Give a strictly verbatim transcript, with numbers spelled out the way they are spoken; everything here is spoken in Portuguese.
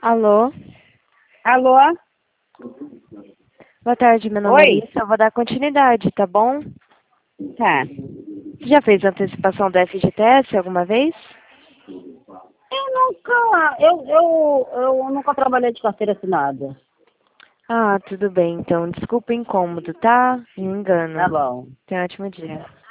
Alô? Alô? Boa tarde, meu nome é Oi? Alissa. Eu vou dar continuidade, tá bom? Tá. Você já fez antecipação do F G T S alguma vez? Eu nunca, eu, eu, eu nunca trabalhei de carteira assinada. Ah, tudo bem, então. Desculpa o incômodo, tá? Me Tá engano. bom. Tenha um ótimo dia.